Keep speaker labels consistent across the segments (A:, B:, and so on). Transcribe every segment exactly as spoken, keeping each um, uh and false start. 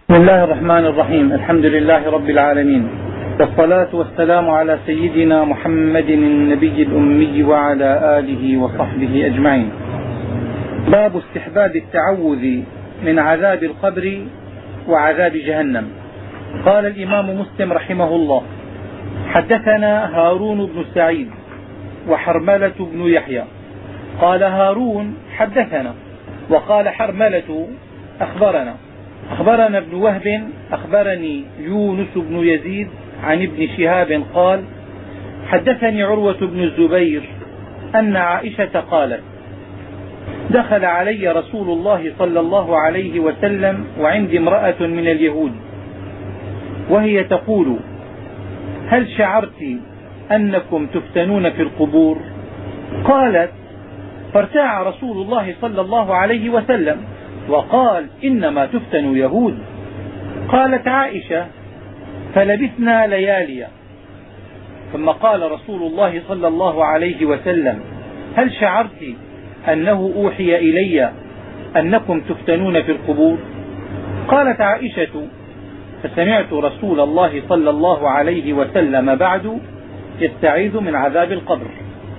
A: بسم الله الرحمن الرحيم. الحمد لله رب العالمين، والصلاة والسلام على سيدنا محمد النبي الأمي وعلى آله وصحبه أجمعين. باب استحباب التعوذ من عذاب القبر وعذاب جهنم. قال الإمام مسلم رحمه الله: حدثنا هارون بن سعيد وحرملة بن يحيى. قال هارون: حدثنا. وقال حرملة: أخبرنا. أخبرنا ابن وهب أخبرني يونس بن يزيد عن ابن شهاب قال: حدثني عروة بن الزبير أن عائشة قالت: دخل علي رسول الله صلى الله عليه وسلم وعندي امرأة من اليهود، وهي تقول: هل شعرت أنكم تفتنون في القبور؟ قالت: فارتاع رسول الله صلى الله عليه وسلم وقال: إنما تفتن يهود. قالت عائشة: فلبثنا لياليا، ثم قال رسول الله صلى الله عليه وسلم: هل شعرت أنه أوحي إلي أنكم تفتنون في القبور؟ قالت عائشة: فسمعت رسول الله صلى الله عليه وسلم بعد يستعيذ من عذاب القبر.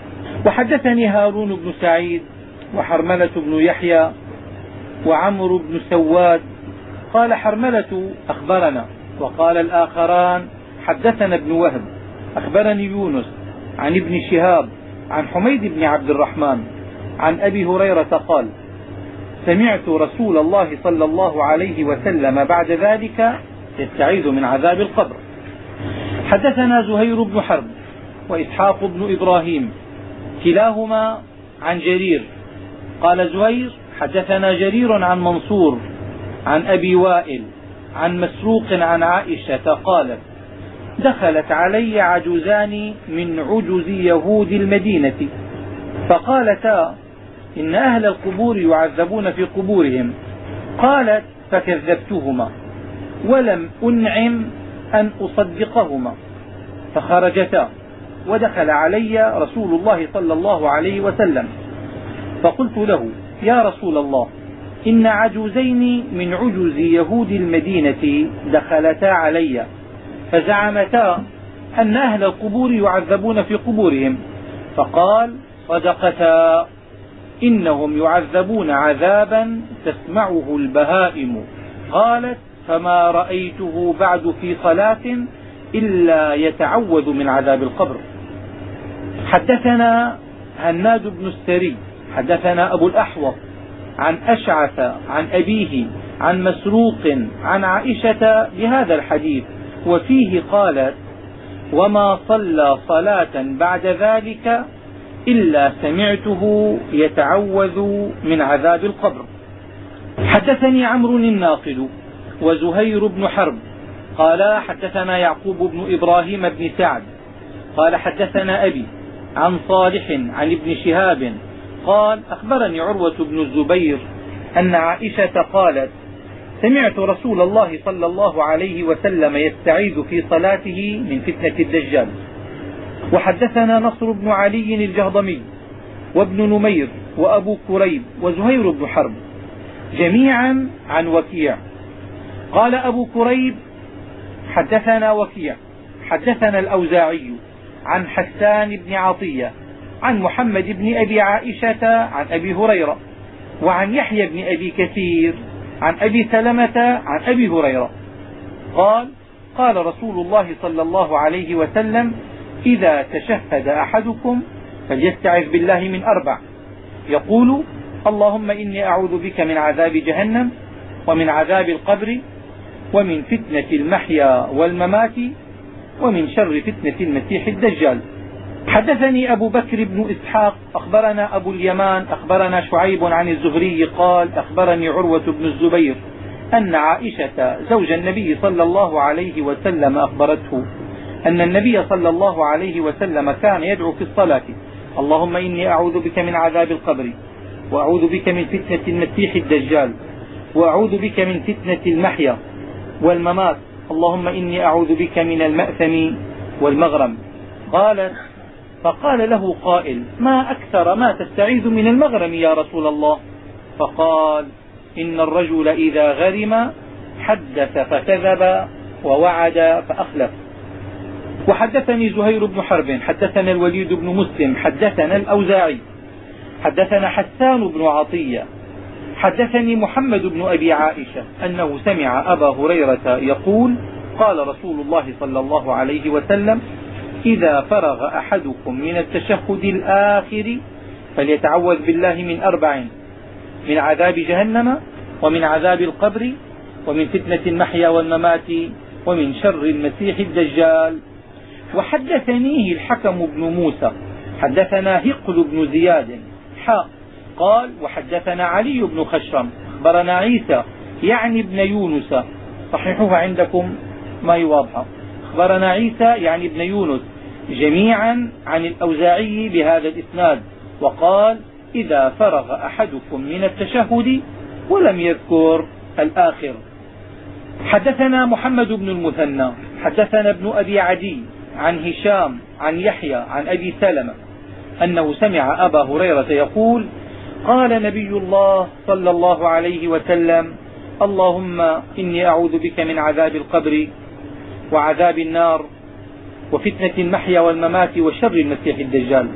A: وحدثني هارون بن سعيد وحرملة بن يحيى وعمرو بن سواد. قال حرملة: أخبرنا. وقال الآخران: حدثنا ابن وهب أخبرني يونس عن ابن شهاب عن حميد بن عبد الرحمن عن أبي هريرة قال: سمعت رسول الله صلى الله عليه وسلم بعد ذلك يستعيذ من عذاب القبر. حدثنا زهير بن حرب وإسحاق بن إبراهيم كلاهما عن جرير. قال زهير: حدثنا جرير عن منصور عن أبي وائل عن مسروق عن عائشة قالت: دخلت علي عجوزان من عجز يهود المدينة فقالتا: إن أهل القبور يعذبون في قبورهم. قالت: فكذبتهما ولم أنعم أن أصدقهما، فخرجتا، ودخل علي رسول الله صلى الله عليه وسلم، فقلت له: يا رسول الله، إن عجوزين من عجز يهود المدينة دخلتا علي فزعمتا أن أهل القبور يعذبون في قبورهم. فقال: صدقتا، إنهم يعذبون عذابا تسمعه البهائم. قالت: فما رأيته بعد في صلاة إلا يتعوذ من عذاب القبر. حدثنا هناد بن السري حدثنا أبو الأحوص عن أشعث عن أبيه عن مسروق عن عائشة بهذا الحديث، وفيه قالت: وما صلى صلاة بعد ذلك إلا سمعته يتعوذ من عذاب القبر. حدثني عمرو الناقد وزهير بن حرب قال: حدثنا يعقوب بن إبراهيم بن سعد قال: حدثنا أبي عن صالح عن ابن شهاب قال: أخبرني عروة بن الزبير أن عائشة قالت: سمعت رسول الله صلى الله عليه وسلم يستعيذ في صلاته من فتنة الدجال. وحدثنا نصر بن علي الجهضمي وابن نمير وأبو كريب وزهير بن حرب جميعا عن وكيع. قال أبو كريب: حدثنا وكيع حدثنا الأوزاعي عن حسان بن عطية عن محمد بن أبي عائشة عن أبي هريرة وعن يحيى بن أبي كثير عن أبي سلمة عن أبي هريرة قال: قال رسول الله صلى الله عليه وسلم: إذا تشهد أحدكم فليستعذ بالله من أربع، يقول: اللهم إني أعوذ بك من عذاب جهنم ومن عذاب القبر ومن فتنة المحيا والممات ومن شر فتنة المسيح الدجال. حدثني أبو بكر بن إسحاق أخبرنا أبو اليمان أخبرنا شعيب عن الزهري قال: أخبرني عروة بن الزبير أن عائشة زوج النبي صلى الله عليه وسلم أخبرته أن النبي صلى الله عليه وسلم كان يدعو في الصلاة: اللهم إني أعوذ بك من عذاب القبر، وأعوذ بك من فتنة المسيح الدجال، وأعوذ بك من فتنة المحيا والممات، اللهم إني أعوذ بك من المأثم والمغرم. قالت: فقال له قائل: ما أكثر ما تستعيذ من المغرم يا رسول الله؟ فقال: إن الرجل إذا غرم حدث فكذب ووعد فأخلف. وحدثني زهير بن حرب حدثنا الوليد بن مسلم حدثنا الأوزاعي حدثنا حسان بن عطية حدثني محمد بن أبي عائشة أنه سمع أبا هريرة يقول قال رسول الله صلى الله عليه وسلم إذا فرغ أحدكم من التشهد الآخر فليتعوذ بالله من أربع: من عذاب جهنم، ومن عذاب القبر، ومن فتنة المحيا والممات، ومن شر المسيح الدجال. وحدثنيه الحكم بن موسى حدثنا هقل بن زياد حاء قال وحدثنا علي بن خشرم أخبرنا عيسى يعني ابن يونس، صححوها عندكم ما يواضح، أخبرنا عيسى يعني ابن يونس جميعا عن الأوزاعي بهذا الإسناد، وقال إذا فرغ أحدكم من التشهد، ولم يذكر الآخر. حدثنا محمد بن المثنى حدثنا ابن أبي عدي عن هشام عن يحيى عن أبي سلمة أنه سمع أبا هريرة يقول قال نبي الله صلى الله عليه وسلم اللهم إني أعوذ بك من عذاب القبر وعذاب النار وفتنة المحيا والممات وشر المسيح الدجال.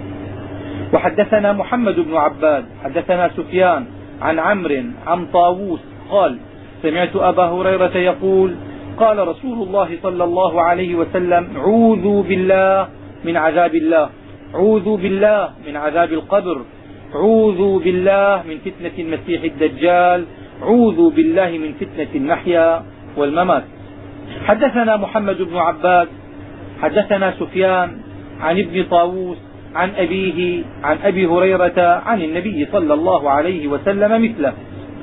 A: وحدثنا محمد بن عباد حدثنا سفيان عن عمرو عن طاووس قال سمعت أبا هريرة يقول قال رسول الله صلى الله عليه وسلم عوذوا بالله من عذاب الله، عوذوا بالله من عذاب القبر، عوذوا بالله من فتنة المسيح الدجال، عوذوا بالله من فتنة المحيا والممات. حدثنا محمد بن عباد حدثنا سفيان عن ابن طاووس عن أبيه عن أبي هريرة عن النبي صلى الله عليه وسلم مثله.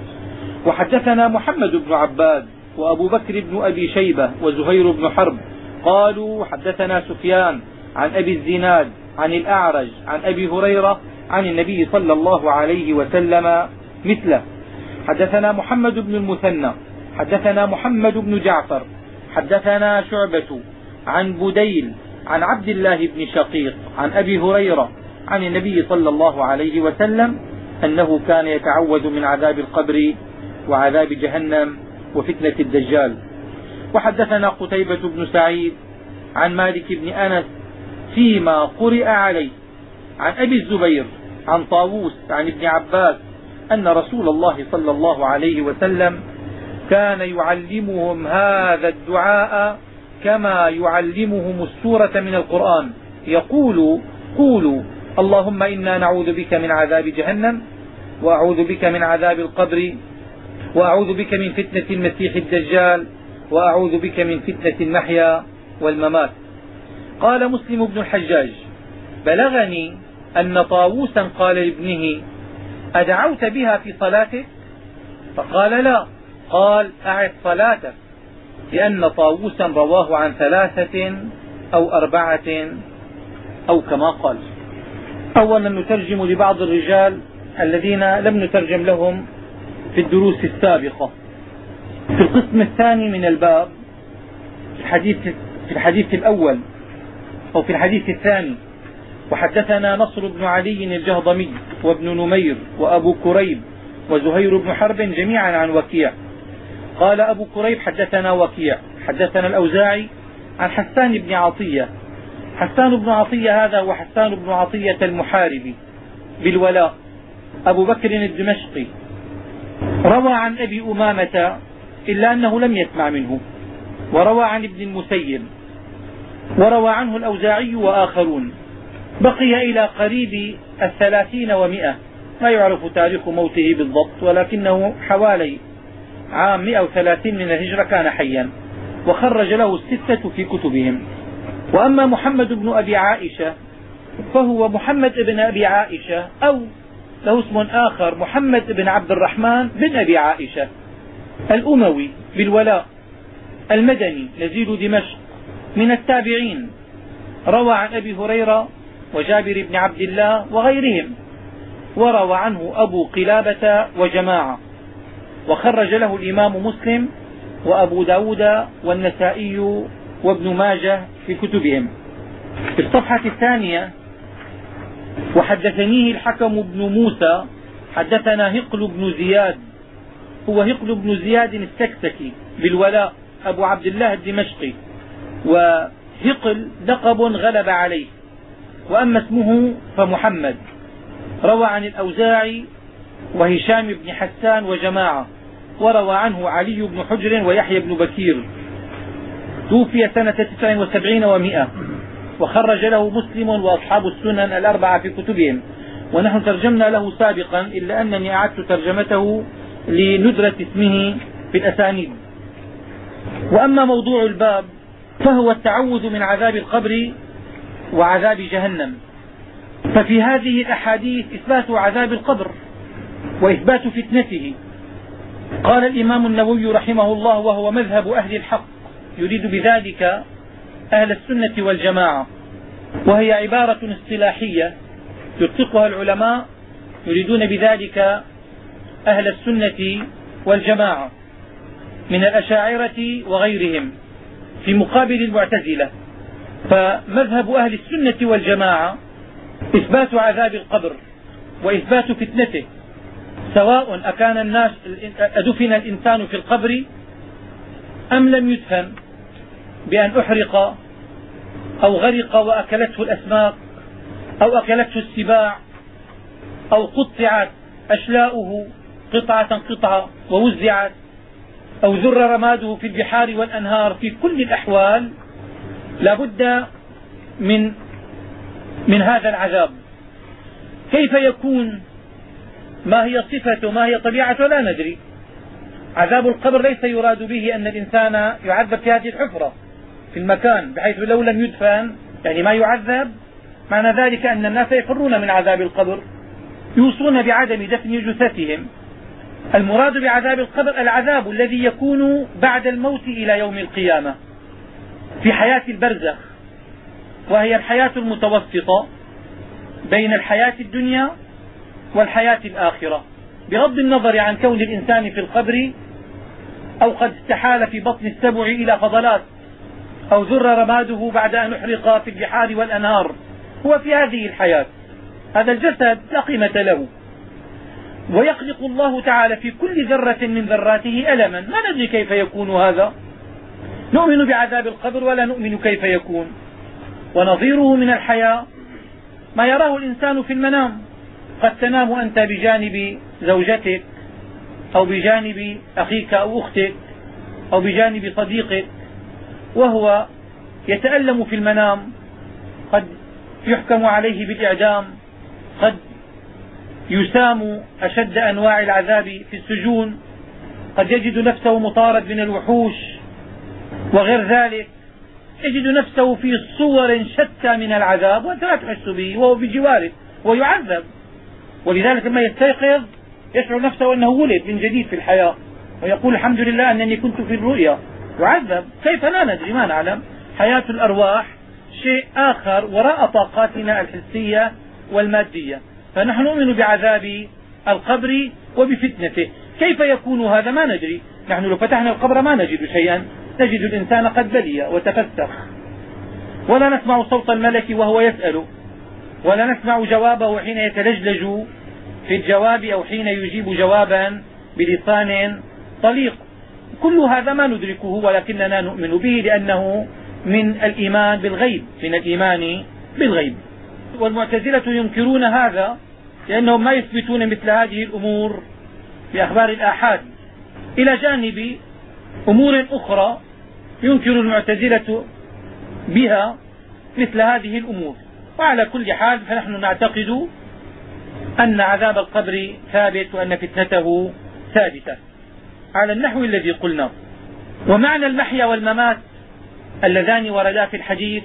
A: وحدثنا محمد بن عباد وأبو بكر بن أبي شيبة وزهير بن حرب قالوا حدثنا سفيان عن أبي الزناد عن الأعرج عن أبي هريرة عن النبي صلى الله عليه وسلم مثله. حدثنا محمد بن المثنى حدثنا محمد بن جعفر حدثنا شعبة عن بديل عن عبد الله بن شقيق عن أبي هريرة عن النبي صلى الله عليه وسلم أنه كان يتعوذ من عذاب القبر وعذاب جهنم وفتنة الدجال. وحدثنا قتيبة بن سعيد عن مالك بن أنس فيما قرئ عليه عن أبي الزبير عن طاووس عن ابن عباس أن رسول الله صلى الله عليه وسلم كان يعلمهم هذا الدعاء كما يعلمهم السورة من القرآن، يقول قولوا اللهم إنا نعوذ بك من عذاب جهنم، وأعوذ بك من عذاب القبر، وأعوذ بك من فتنة المسيح الدجال، وأعوذ بك من فتنة المحيا والممات. قال مسلم بن الحجاج بلغني أن طاووسا قال لابنه أدعوت بها في صلاتك؟ فقال لا. قال أعد صلاتك، لأن طاووسا رواه عن ثلاثة أو أربعة أو كما قال. أولا نترجم لبعض الرجال الذين لم نترجم لهم في الدروس السابقة. في القسم الثاني من الباب في الحديث, في الحديث الأول أو في الحديث الثاني وحدثنا نصر بن علي الجهضمي وابن نمير وأبو كريب وزهير بن حرب جميعا عن وكيع. قال أبو كريب حدثنا وكيع حدثنا الأوزاعي عن حسان بن عطية. حسان بن عطية هذا هو حسان بن عطية المحاربي بالولاء أبو بكر الدمشقي، روى عن أبي أمامة إلا أنه لم يسمع منه، وروى عن ابن المسيب، وروى عنه الأوزاعي وآخرون. بقي إلى قريب الثلاثين ومئة، ما يعرف تاريخ موته بالضبط، ولكنه حوالي عام مئة وثلاثين من الهجرة كان حيا، وخرج له الستة في كتبهم. وأما محمد بن أبي عائشة فهو محمد بن أبي عائشة، أو له اسم آخر محمد بن عبد الرحمن بن أبي عائشة الأموي بالولاء المدني نزيل دمشق من التابعين، روى عن أبي هريرة وجابر بن عبد الله وغيرهم، وروى عنه أبو قلابة وجماعة، وخرج له الإمام مسلم وأبو داود والنسائي وابن ماجه في كتبهم. في الصفحة الثانية وحدثنيه الحكم بن موسى حدثنا هقل بن زياد هو هقل بن زياد السكسكي بالولاء أبو عبد الله الدمشقي، وهقل لقب غلب عليه، وأما اسمه فمحمد. روى عن الأوزاعي وهشام بن حسان وجماعة، وروى عنه علي بن حجر ويحيى بن بكير. توفي سنة تسع وسبعين ومئة، وخرج له مسلم وأصحاب السنن الأربعة في كتبهم، ونحن ترجمنا له سابقا إلا أنني أعدت ترجمته لندرة اسمه في الأسانيد. وأما موضوع الباب فهو التعوذ من عذاب القبر وعذاب جهنم. ففي هذه الأحاديث إثبات عذاب القبر وإثبات فتنته. قال الإمام النووي رحمه الله وهو مذهب أهل الحق، يريد بذلك أهل السنة والجماعة، وهي عبارة اصطلاحية يطلقها العلماء يريدون بذلك أهل السنة والجماعة من الأشاعرة وغيرهم في مقابل المعتزلة. فمذهب أهل السنة والجماعة إثبات عذاب القبر وإثبات فتنته، سواء أكان الناس أدفن الإنسان في القبر أم لم يدفن بأن أحرق أو غرق وأكلته الأسماك أو أكلته السباع أو قطعت أشلاؤه قطعة قطعة ووزعت أو ذر رماده في البحار والأنهار. في كل الأحوال لا بد من من هذا العذاب. كيف يكون؟ ما هي صفته؟ ما هي طبيعته؟ لا ندري. عذاب القبر ليس يراد به أن الإنسان يعذب في هذه الحفرة في المكان بحيث لو لم يدفن يعني ما يعذب. معنى ذلك أن الناس يفرون من عذاب القبر، يوصون بعدم دفن جثثهم. المراد بعذاب القبر العذاب الذي يكون بعد الموت إلى يوم القيامة في حياة البرزخ، وهي الحياة المتوسطة بين الحياة الدنيا والحياة الآخرة، بغض النظر عن كون الإنسان في القبر أو قد استحال في بطن السبع إلى فضلات أو ذر رماده بعد أن احرق في البحار والأنهار. هو في هذه الحياة، هذا الجسد لا قيمة له، ويخلق الله تعالى في كل ذرة من ذراته ألما، ما ندري كيف يكون هذا. نؤمن بعذاب القبر ولا نؤمن كيف يكون. ونظيره من الحياة ما يراه الإنسان في المنام. قد تنام أنت بجانب زوجتك أو بجانب أخيك أو أختك أو بجانب صديقك وهو يتألم في المنام، قد يحكم عليه بالإعدام، قد يسام أشد أنواع العذاب في السجون، قد يجد نفسه مطارد من الوحوش وغير ذلك، يجد نفسه في صور شتى من العذاب وأنت لا تحس به وهو بجوارك ويعذب. ولذلك لما يستيقظ يشعر نفسه أنه ولد من جديد في الحياة ويقول الحمد لله أنني كنت في الرؤيا. يعذب كيف؟ لا ندري، ما نعلم. حياة الأرواح شيء آخر وراء طاقاتنا الحسية والمادية. فنحن نؤمن بعذاب القبر وبفتنته. كيف يكون هذا؟ ما ندري. نحن لو فتحنا القبر ما نجد شيئا، نجد الإنسان قد بلي وتفسخ، ولا نسمع صوت الملك وهو يسأل، ولا نسمع جوابه حين يتلجلج في الجواب أو حين يجيب جوابا بلسان طليق. كل هذا ما ندركه ولكننا نؤمن به لأنه من الإيمان بالغيب، من الإيمان بالغيب. والمعتزلة ينكرون هذا لأنهم ما يثبتون مثل هذه الأمور بأخبار الآحاد، إلى جانب أمور أخرى ينكر المعتزلة بها مثل هذه الأمور. وعلى كل حال فنحن نعتقد أن عذاب القبر ثابت وأن فتنته ثابتة على النحو الذي قلنا. ومعنى المحيا والممات اللذان وردا في الحديث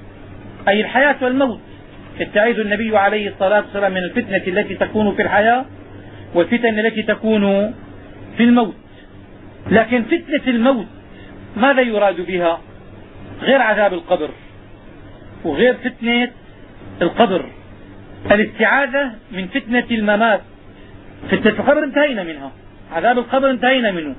A: أي الحياة والموت. يستعيذ النبي عليه الصلاة والسلام من الفتنة التي تكون في الحياة والفتن التي تكون في الموت. لكن فتنة الموت ماذا يراد بها؟ غير عذاب القبر وغير فتنة القبر. الاستعاذة من فتنة الممات. فتنة القبر انتهينا منها، عذاب القبر انتهينا منه.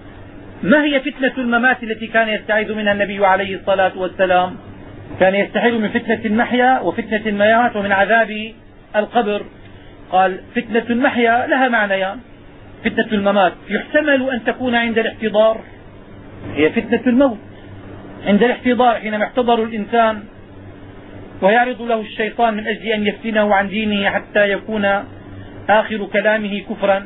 A: ما هي فتنة الممات التي كان يستعيذ منها النبي عليه الصلاة والسلام؟ كان يستعيذ من فتنة المحيا وفتنة الممات ومن عذاب القبر. قال فتنة المحيا لها معنيان، فتنة الممات يحتمل أن تكون عند الاحتضار، هي فتنة الموت عند الاحتضار، حينما يحتضر الإنسان ويعرض له الشيطان من أجل أن يفتنه عن دينه حتى يكون آخر كلامه كفرا،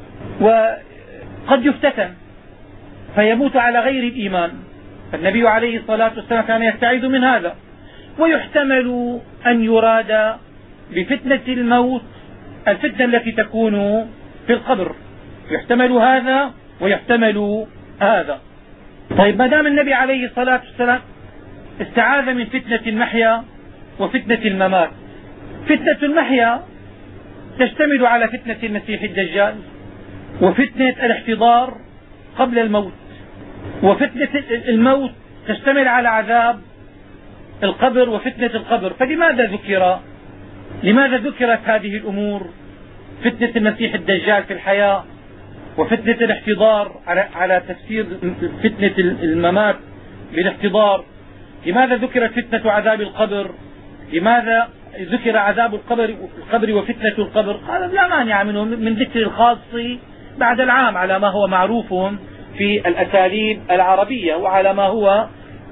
A: وقد يفتتن فيموت على غير الإيمان. فالنبي عليه الصلاة والسلام كان يستعيذ من هذا. ويحتمل أن يراد بفتنة الموت الفتنة التي تكون في القبر، يحتمل هذا ويحتمل هذا. طيب، ما دام النبي عليه الصلاة والسلام استعاذ من فتنة المحيا وفتنة الممات، فتنة المحيا تشتمل على فتنة المسيح الدجال، وفتنة الاحتضار قبل الموت، وفتنة الموت تشتمل على عذاب القبر وفتنة القبر. فلماذا ذكر لماذا ذكرت هذه الأمور، فتنة المسيح الدجال في الحياة وفتنة الاحتضار على على تفسير فتنة الممات بالاحتضار؟ لماذا ذكرت فتنة عذاب القبر؟ لماذا ذكر عذاب القبر القبر وفتنة القبر؟ قال لا مانع منه من ذكر الخاص بعد العام، على ما هو معروف في الأساليب العربية وعلى ما هو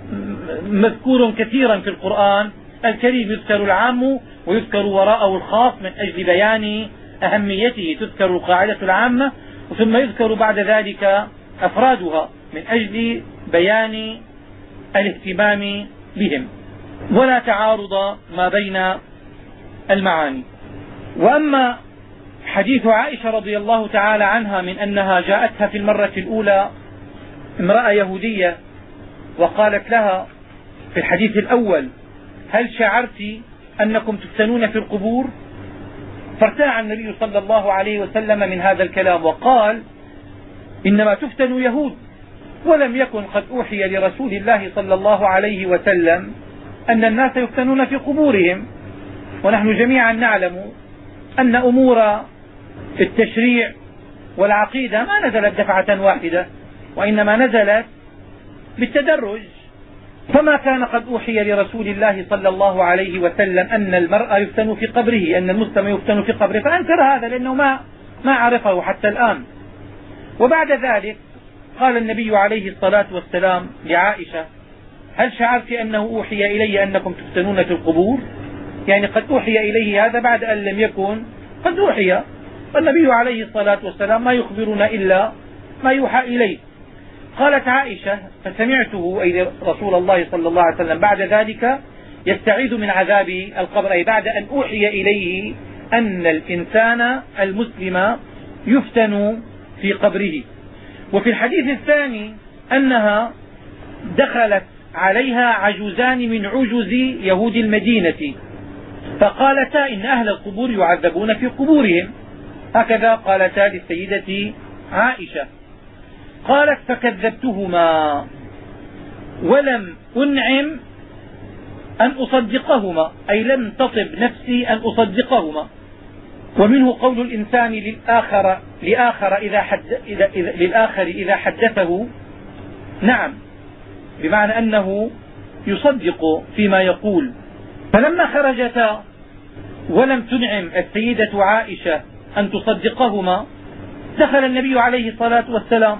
A: مذكور كثيرا في القرآن الكريم. يذكر العام ويذكر وراءه الخاص من أجل بيان أهميته، تذكر القاعدة العامة ثم يذكر بعد ذلك أفرادها من أجل بيان الاهتمام بهم، ولا تعارض ما بين المعاني. وأما حديث عائشة رضي الله تعالى عنها من أنها جاءتها في المرة الأولى امرأة يهودية وقالت لها في الحديث الأول: هل شعرت أنكم تفتنون في القبور؟ فارتاع النبي صلى الله عليه وسلم من هذا الكلام وقال: إنما تفتن يهود، ولم يكن قد أوحي لرسول الله صلى الله عليه وسلم أن الناس يفتنون في قبورهم. ونحن جميعا نعلم أن أمور التشريع والعقيدة ما نزلت دفعة واحدة، وإنما نزلت بالتدرج. فما كان قد أوحي لرسول الله صلى الله عليه وسلم أن المرء يفتن في قبره، أن المسلم يفتن في قبره، فأنكر هذا لأنه ما ما عرفه حتى الآن. وبعد ذلك قال النبي عليه الصلاة والسلام لعائشة: هل شعرت أنه أوحي إلي أنكم تفتنون في القبور؟ يعني قد أوحي إليه هذا بعد أن لم يكن قد أوحي. والنبي عليه الصلاة والسلام ما يخبرنا إلا ما يوحى إليه. قالت عائشة: فسمعته أي رسول الله صلى الله عليه وسلم بعد ذلك يستعيذ من عذاب القبر، أي بعد أن أوحي إليه أن الإنسان المسلم يفتن في قبره. وفي الحديث الثاني أنها دخلت عليها عجوزان من عجز يهود المدينة فقالتا: إن أهل القبور يعذبون في قبورهم. هكذا قالتا للسيدة عائشة. قالت: فكذبتهما ولم أنعم أن أصدقهما، أي لم تطب نفسي أن أصدقهما. ومنه قول الإنسان للآخر, لآخر إذا حد إذا إذا للآخر إذا حدثه نعم، بمعنى أنه يصدق فيما يقول. فلما خرجتا ولم تنعم السيدة عائشة أن تصدقهما، دخل النبي عليه الصلاة والسلام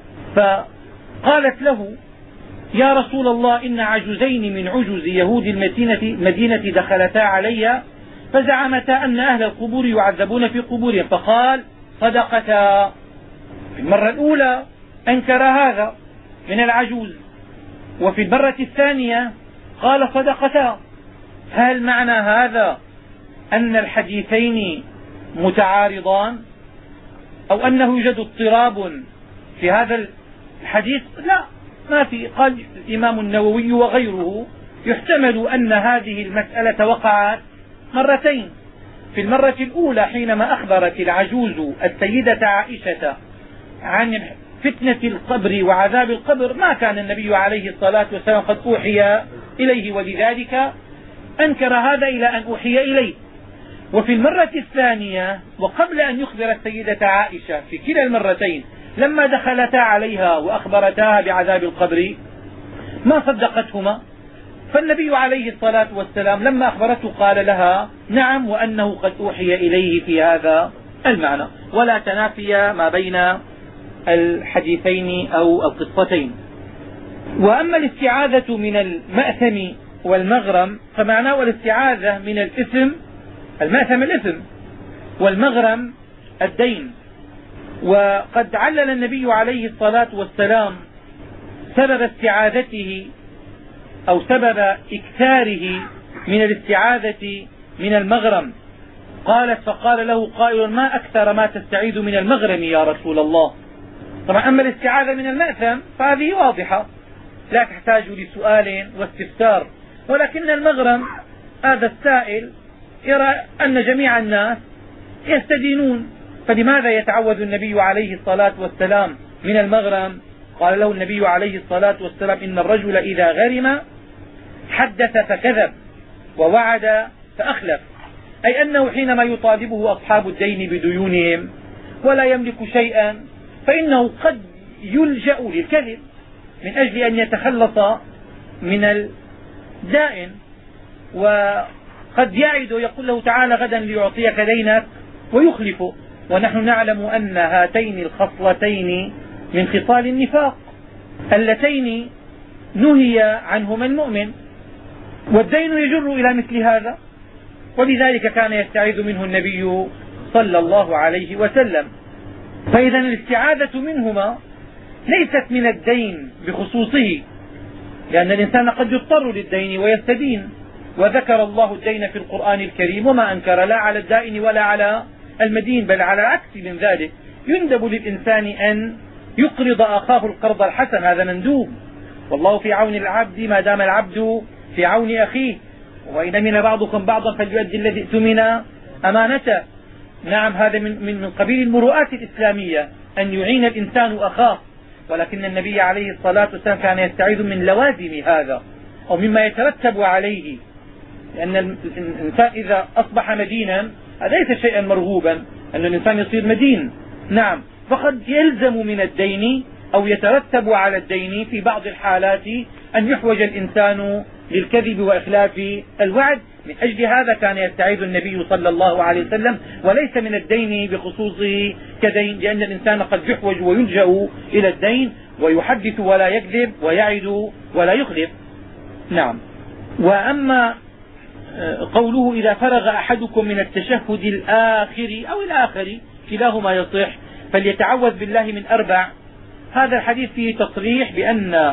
A: فقالت له: يا رسول الله، إن عجزين من عجز يهود المدينة دخلتا علي فزعمتا أن أهل القبور يعذبون في قبورهم. فقال: صدقتا. في المرة الأولى أنكر هذا من العجوز، وفي المرة الثانية قال: صدقتا. هل معنى هذا أن الحديثين متعارضان أو أنه يوجد اضطراب في هذا الحديث؟ لا، ما في. قال الإمام النووي وغيره: يحتمل أن هذه المسألة وقعت مرتين. في المرة الأولى حينما أخبرت العجوز السيدة عائشة عن فتنة القبر وعذاب القبر، ما كان النبي عليه الصلاة والسلام قد أوحي إليه، ولذلك أنكر هذا إلى أن أوحي إليه. وفي المرة الثانية وقبل أن يخبر السيدة عائشة في كلا المرتين لما دخلتا عليها وأخبرتها بعذاب القبر ما صدقتهما. فالنبي عليه الصلاة والسلام لما أخبرته قال لها: نعم، وأنه قد أوحي إليه في هذا المعنى، ولا تنافي ما بين الحديثين أو القصتين. وأما الاستعاذة من المأثم والمغرم فمعناه الاستعاذة من الإثم، المأثم الإثم، والمغرم الدين. وقد علل النبي عليه الصلاة والسلام سبب استعاذته أو سبب إكثاره من الاستعاذة من المغرم. قالت فقال له قائل ما أكثر ما تستعيذ من المغرم يا رسول الله. طبعا أما الاستعاذة من المأثم فهذه واضحة لا تحتاج لسؤال واستفسار، ولكن المغرم هذا السائل يرى أن جميع الناس يستدينون، فلماذا يتعوذ النبي عليه الصلاة والسلام من المغرم؟ قال له النبي عليه الصلاة والسلام إن الرجل إذا غرم حدث فكذب ووعد فأخلف، أي أنه حينما يطالبه أصحاب الدين بديونهم ولا يملك شيئا فإنه قد يلجأ للكذب من أجل أن يتخلص من الدائن، وقد يعد يقول له تعالى غدا ليعطيك دينك ويخلفه. ونحن نعلم أن هاتين الخصلتين من خصال النفاق اللتين نهي عنهما المؤمن، والدين يجر إلى مثل هذا، ولذلك كان يستعيذ منه النبي صلى الله عليه وسلم. فإذا الاستعاذة منهما ليست من الدين بخصوصه، لأن الإنسان قد يضطر للدين ويستدين، وذكر الله الدين في القرآن الكريم وما أنكر لا على الدائن ولا على المدين، بل على العكس من ذلك يندب للإنسان أن يقرض أخاه القرض الحسن، هذا مندوب، والله في عون العبد ما دام العبد في عون أخيه، وإن من بعضكم بعضا فليؤدي الذي اؤتمن أمانته. نعم هذا من, من, من قبيل المروءات الإسلامية أن يعين الإنسان أخاه، ولكن النبي عليه الصلاة والسلام كان يستعيذ من لوازم هذا أو مما يترتب عليه، لأن الإنسان إذا أصبح مدينا هذا ليس شيئا مرغوبا أن الإنسان يصير مدين، نعم، فقد يلزم من الدين أو يترتب على الدين في بعض الحالات أن يحوج الإنسان للكذب وإخلاف الوعد. من أجل هذا كان يستعيذ النبي صلى الله عليه وسلم، وليس من الدين بخصوصه كدين، لأن الإنسان قد يحوج ويلجأ إلى الدين ويحدث ولا يكذب ويعد ولا يخلف. نعم. وأما قوله إذا فرغ أحدكم من التشهد الآخر أو الآخر كلاهما يصح فليتعوذ بالله من أربع، هذا الحديث فيه تصريح بأن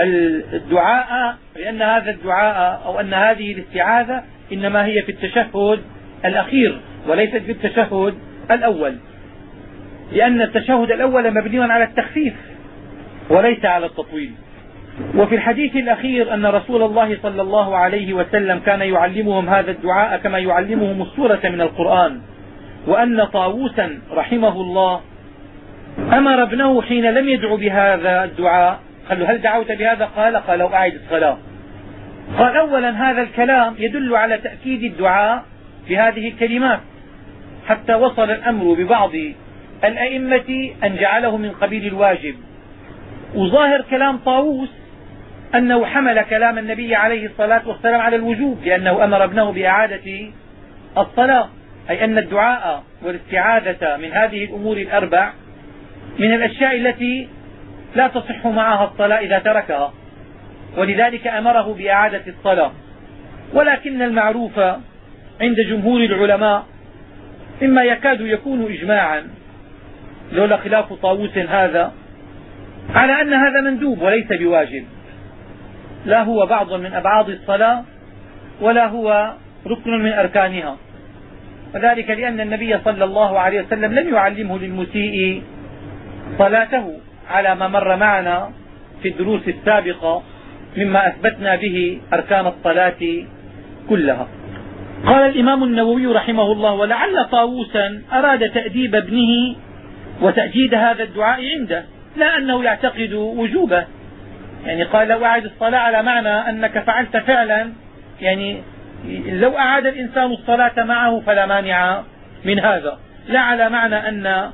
A: الدعاء بأن هذا الدعاء أو أن هذه الاستعاذة إنما هي في التشهد الأخير وليست في التشهد الأول، لأن التشهد الأول مبني على التخفيف وليس على التطويل. وفي الحديث الأخير أن رسول الله صلى الله عليه وسلم كان يعلمهم هذا الدعاء كما يعلمهم السورة من القرآن، وأن طاووسا رحمه الله أمر ابنه حين لم يدعو بهذا الدعاء قال له هل دعوت بهذا؟ قال قال لو أعد الصلاة. قال أولا هذا الكلام يدل على تأكيد الدعاء بهذه الكلمات، حتى وصل الأمر ببعض الأئمة أن جعله من قبيل الواجب. وظاهر كلام طاووس أنه حمل كلام النبي عليه الصلاة والسلام على الوجوب، لأنه أمر ابنه بإعادة الصلاة، أي أن الدعاء والاستعاذة من هذه الأمور الأربع من الأشياء التي لا تصح معها الصلاة إذا تركها، ولذلك أمره بإعادة الصلاة. ولكن المعروف عند جمهور العلماء مما يكاد يكون إجماعا لولا خلاف طاووس هذا على أن هذا مندوب وليس بواجب، لا هو بعض من أبعاد الصلاة ولا هو ركن من أركانها، وذلك لأن النبي صلى الله عليه وسلم لم يعلمه للمسيء صلاته على ما مر معنا في الدروس السابقة مما أثبتنا به أركان الصلاة كلها. قال الإمام النووي رحمه الله ولعل طاووسا أراد تأديب ابنه وتأجيد هذا الدعاء عنده، لا أنه يعتقد وجوبه، يعني قال لو أعد الصلاة على معنى أنك فعلت فعلا، يعني لو أعاد الإنسان الصلاة معه فلا مانع من هذا، لا على معنى أن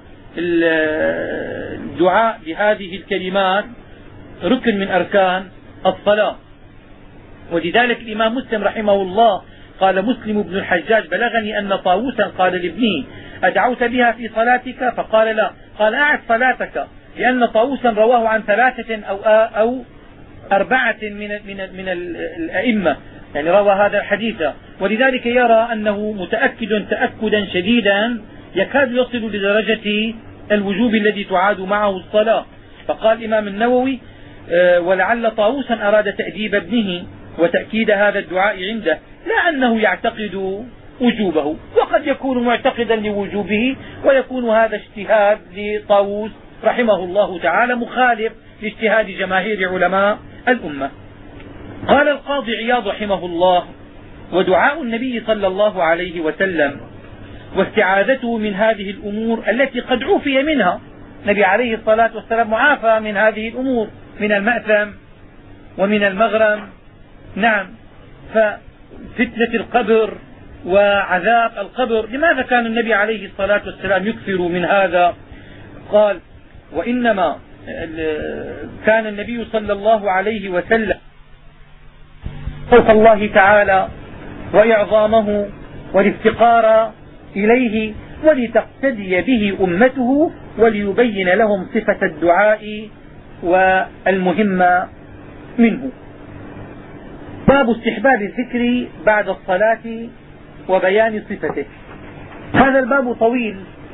A: الدعاء بهذه الكلمات ركن من أركان الصلاة. ولذلك الإمام مسلم رحمه الله قال مسلم بن الحجاج بلغني أن طاووسا قال لابنه أدعوت بها في صلاتك؟ فقال لا. قال أعد صلاتك، لأن طاووسا رواه عن ثلاثة أو, أو أربعة من, من, من الأئمة، يعني روى هذا الحديث، ولذلك يرى أنه متأكد تأكدا شديدا يكاد يصل لدرجة الوجوب الذي تعاد معه الصلاة. فقال الإمام النووي ولعل طاووسا أراد تأديب ابنه وتأكيد هذا الدعاء عنده، لا أنه يعتقد وجوبه، وقد يكون معتقدا لوجوبه ويكون هذا اجتهاد لطاووس رحمه الله تعالى مخالف لاجتهاد جماهير علماء الأمة. قال القاضي عياض رحمه الله: ودعاء النبي صلى الله عليه وسلم واستعاذته من هذه الأمور التي قد عوفي منها، النبي عليه الصلاة والسلام معافى من هذه الأمور، من المأثم ومن المغرم. نعم، ففتنة القبر وعذاب القبر، لماذا كان النبي عليه الصلاة والسلام يكثر من هذا؟ قال: وإنما كان النبي صلى الله عليه وسلم خوف الله تعالى وإعظامه والافتقار إليه ولتقتدي به أمته وليبين لهم صفة الدعاء والمهمة منه. باب استحباب الذكر بعد الصلاة وبيان صفته. هذا الباب طويل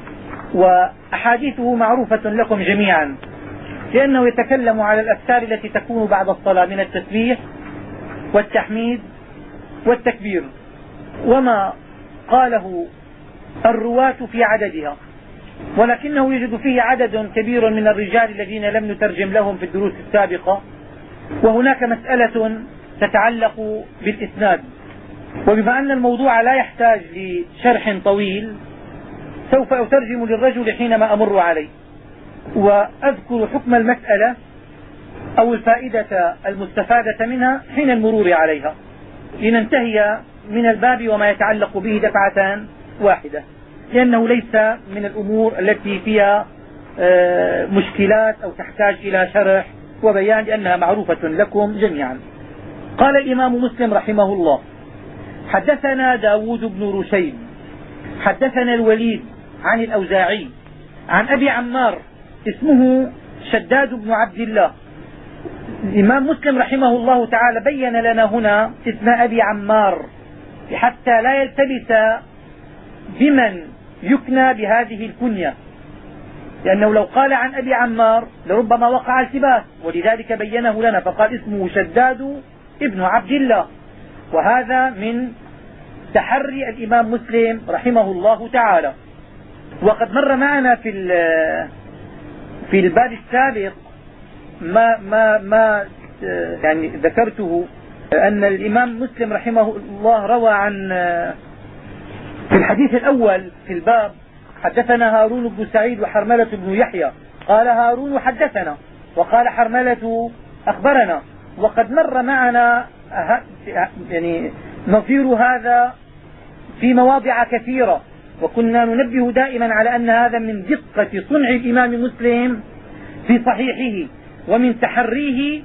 A: وأحاديثه معروفة لكم جميعا، لأنه يتكلم على الأذكار التي تكون بعد الصلاة من التسبيح والتحميد والتكبير، وما قاله الرواة في عددها، ولكنه يوجد فيه عدد كبير من الرجال الذين لم نترجم لهم في الدروس السابقة، وهناك مسألة تتعلق بالإسناد. وبما أن الموضوع لا يحتاج لشرح طويل سوف أترجم للرجل حينما أمر عليه، وأذكر حكم المسألة أو الفائدة المستفادة منها حين المرور عليها، لننتهي من الباب وما يتعلق به دفعة واحدة، لأنه ليس من الأمور التي فيها مشكلات أو تحتاج إلى شرح وبيان، لأنها معروفة لكم جميعا. قال الإمام مسلم رحمه الله: حدثنا داود بن رشيد حدثنا الوليد عن الأوزاعي عن أبي عمار اسمه شداد بن عبد الله. الإمام مسلم رحمه الله تعالى بين لنا هنا اسم أبي عمار حتى لا يلتبس بمن يكنى بهذه الكنية، لأنه لو قال عن أبي عمار لربما وقع التباس، ولذلك بينه لنا فقال اسمه شداد ابن عبد الله، وهذا من تحري الإمام مسلم رحمه الله تعالى. وقد مر معنا في في الباب السابق ما ما ما يعني ذكرته، أن الإمام مسلم رحمه الله روى عن في الحديث الأول في الباب: حدثنا هارون بن سعيد وحرملة بن يحيى. قال هارون حدثنا، وقال حرملة أخبرنا. وقد مر معنا يعني نظير هذا في مواضع كثيرة، وكنا ننبه دائما على أن هذا من دقة صنع الإمام مسلم في صحيحه ومن تحريه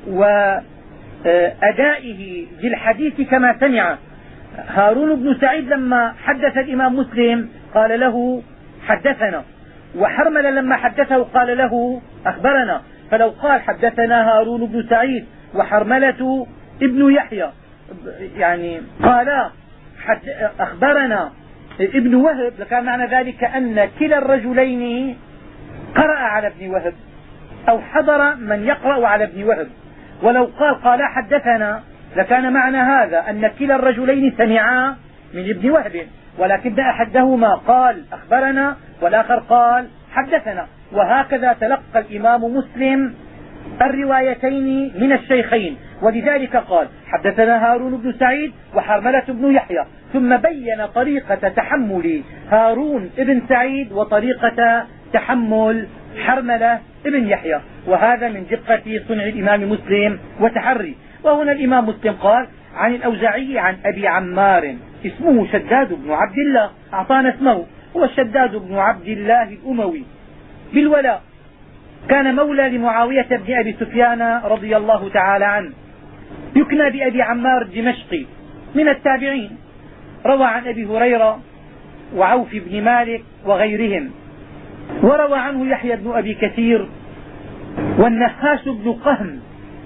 A: وأدائه للحديث كما سمع. هارون بن سعيد لما حدث الإمام مسلم قال له حدثنا، وحرمل لما حدثه قال له أخبرنا. فلو قال حدثنا هارون بن سعيد وحرملة ابن يحيى يعني قال أخبرنا ابن وهب، لكان معنى ذلك أن كلا الرجلين قرأ على ابن وهب أو حضر من يقرأ على ابن وهب. ولو قال قال حدثنا لكان معنى هذا أن كلا الرجلين سمعا من ابن وهب، ولكن أحدهما قال أخبرنا والآخر قال حدثنا. وهكذا تلقى الإمام مسلم الروايتين من الشيخين، ولذلك قال حدثنا هارون بن سعيد وحرملة بن يحيى، ثم بين طريقة تحمل هارون بن سعيد وطريقة تحمل حرملة بن يحيى، وهذا من دقة صنع الإمام مسلم وتحري. وهنا الإمام مسلم قال عن الأوزاعي عن أبي عمار اسمه شداد بن عبد الله، أعطانا اسمه، هو شداد بن عبد الله الأموي بالولاء، كان مولى لمعاوية بن أبي سفيان رضي الله تعالى عنه، يكنى بأبي عمار الدمشقي من التابعين، روى عن أبي هريرة وعوف بن مالك وغيرهم. وروى عنه يحيى بن أبي كثير والنهاش بن قهم،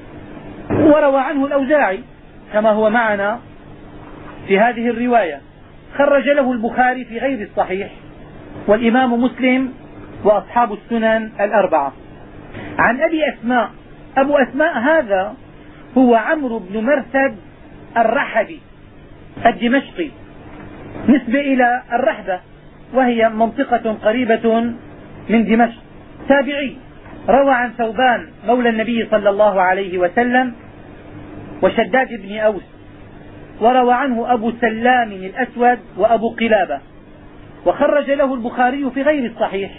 A: وروى عنه الأوزاعي كما هو معنا في هذه الرواية. خرج له البخاري في غير الصحيح والإمام مسلم وأصحاب السنن الأربعة. عن أبي أسماء، أبو أسماء هذا هو عمرو بن مرثد الرحبي الدمشقي، نسبة إلى الرحبة وهي منطقة قريبة من دمشق، تابعي. روى عن ثوبان مولى النبي صلى الله عليه وسلم وشداد بن أوس، وروى عنه أبو سلام الأسود وأبو قلابة. وخرج له البخاري في غير الصحيح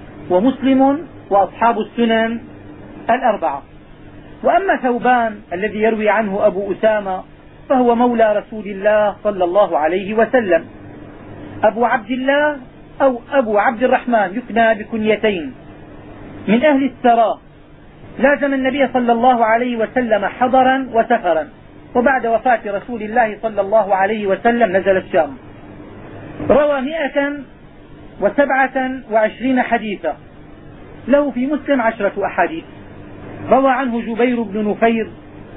A: ومسلم وأصحاب السنن الأربعة. وأما ثوبان الذي يروي عنه أبو أسامة فهو مولى رسول الله صلى الله عليه وسلم، أبو عبد الله أو أبو عبد الرحمن، يكنى بكنيتين، من أهل السراء، لازم النبي صلى الله عليه وسلم حضرا وسفرا، وبعد وفاة رسول الله صلى الله عليه وسلم نزل الشام. روى مئة وسبعة وعشرين حديثا، له في مسلم عشرة أحاديث. روى عنه جبير بن نفير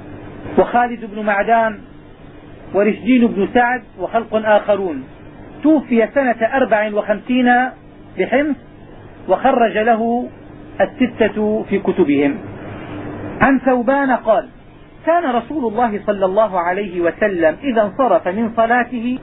A: وخالد بن معدان ورشدين بن سعد وخلق آخرون. توفي سنة أربع وخمسين بحمص، وخرج له الستة في كتبهم. عن ثوبان قال: كان رسول الله صلى الله عليه وسلم إذا انصرف من صلاته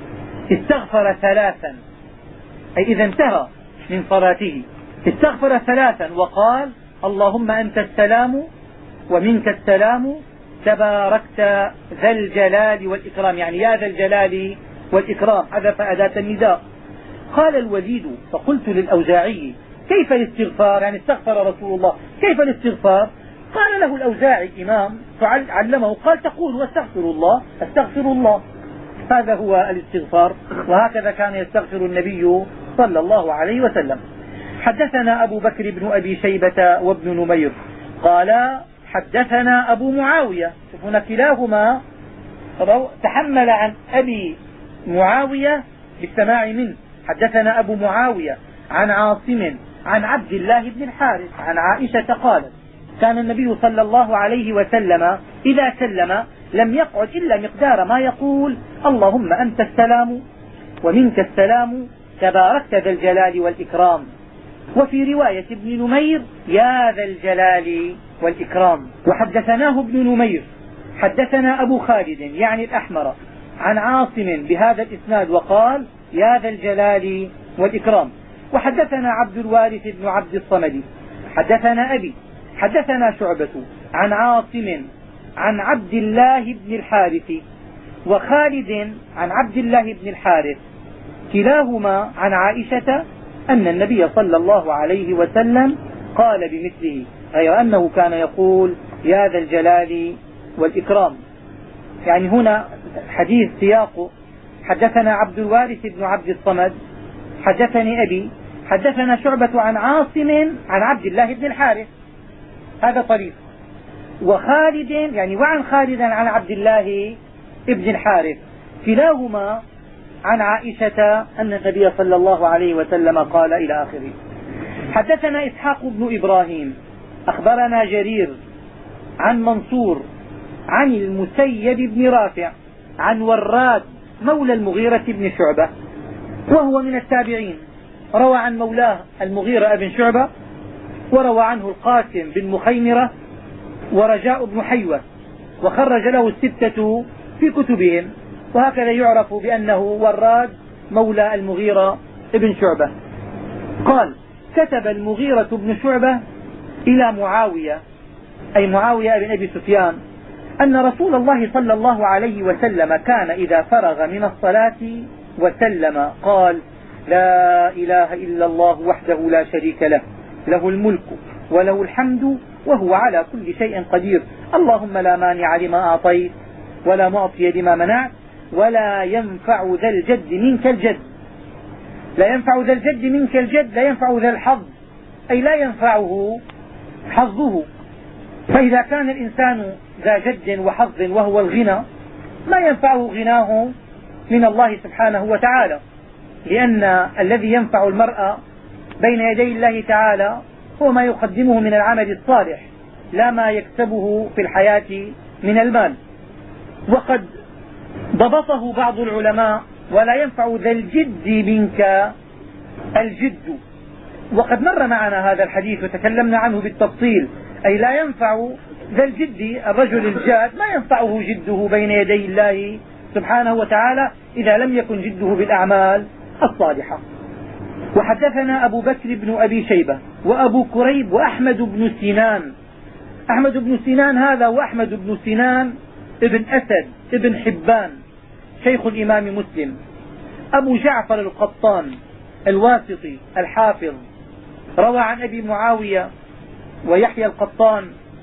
A: استغفر ثلاثا، أي إذا انتهى من صلاته استغفر ثلاثا وقال: اللهم أنت السلام ومنك السلام تباركت ذا الجلال والإكرام، يعني يا ذا الجلال والإكرام، حذف أداة النداء. قال الوليد: فقلت للأوزاعي: كيف الاستغفار؟ يعني استغفر رسول الله، كيف الاستغفار؟ قال له الأوزاعي إمام علمه، قال: تقول واستغفر الله استغفر الله، هذا هو الاستغفار، وهكذا كان يستغفر النبي صلى الله عليه وسلم. حدثنا أبو بكر بن أبي شيبة وابن نمير قال: حدثنا أبو معاوية. شوفوا كلاهما تحمل عن أبي معاوية بالسماع منه. حدثنا أبو معاوية عن عاصم عن عبد الله بن الحارث عن عائشة قالت: كان النبي صلى الله عليه وسلم إذا سلم لم يقعد إلا مقدار ما يقول: اللهم أنت السلام ومنك السلام تباركت ذا الجلال والإكرام. وفي رواية ابن نمير: يا ذا الجلال والإكرام. وحدثناه ابن نمير حدثنا أبو خالد يعني الأحمر عن عاصم بهذا الإسناد وقال: يا ذا الجلال والإكرام. وحدثنا عبد الوارث بن عبد الصمد حدثنا أبي حدثنا شعبة عن عاصم عن عبد الله بن الحارث وخالد عن عبد الله بن الحارث، كلاهما عن عائشة أن النبي صلى الله عليه وسلم قال بمثله، غير أنه كان يقول: يا ذا الجلال والإكرام. يعني هنا حديث سياقه: حدثنا عبد الوارث بن عبد الصمد حدثني أبي حدثنا شعبة عن عاصم عن عبد الله بن الحارث، هذا طريق. وخالد يعني وعن خالد عن عبد الله بن الحارث، كلاهما عن عائشة أن النبي صلى الله عليه وسلم قال إلى آخره. حدثنا إسحاق بن إبراهيم أخبرنا جرير عن منصور عن المسيب بن رافع عن وراد مولى المغيرة بن شعبة وهو من التابعين، روى عن مولاه المغيرة بن شعبة، وروى عنه القاسم بن مخيمرة ورجاء بن حيوة، وخرج له الستة في كتبهم، وهكذا يعرف بأنه وراد مولى المغيرة بن شعبة. قال: كتب المغيرة بن شعبة إلى معاوية، أي معاوية بن أبي سفيان، أن رسول الله صلى الله عليه وسلم كان إذا فرغ من الصلاة وسلم قال: لا إله إلا الله وحده لا شريك له، له الملك وله الحمد وهو على كل شيء قدير، اللهم لا مانع لما أعطيت ولا معطي لما منعت ولا ينفع ذا الجد منك الجد. لا ينفع ذا الجد منك الجد، لا ينفع ذا الحظ، أي لا ينفعه حظه. فإذا كان الإنسان ذا جد وحظ وهو الغنى، ما ينفعه غناه من الله سبحانه وتعالى، لأن الذي ينفع المرء بين يدي الله تعالى هو ما يقدمه من العمل الصالح لا ما يكسبه في الحياة من المال. وقد ضبطه بعض العلماء: ولا ينفع ذا الجد منك الجد. وقد مر معنا هذا الحديث وتكلمنا عنه بالتفصيل، أي لا ينفع ذا الجد الرجل الجاد ما ينفعه جده بين يدي الله سبحانه وتعالى إذا لم يكن جده بالأعمال الصالحة. وحدثنا أبو بكر بن أبي شيبة وأبو كريب وأحمد بن سنان. أحمد بن سنان هذا وأحمد بن سنان ابن أسد ابن حبان شيخ الإمام مسلم، أبو جعفر القطان الواسطي الحافظ، روى عن أبي معاوية ويحيى القطان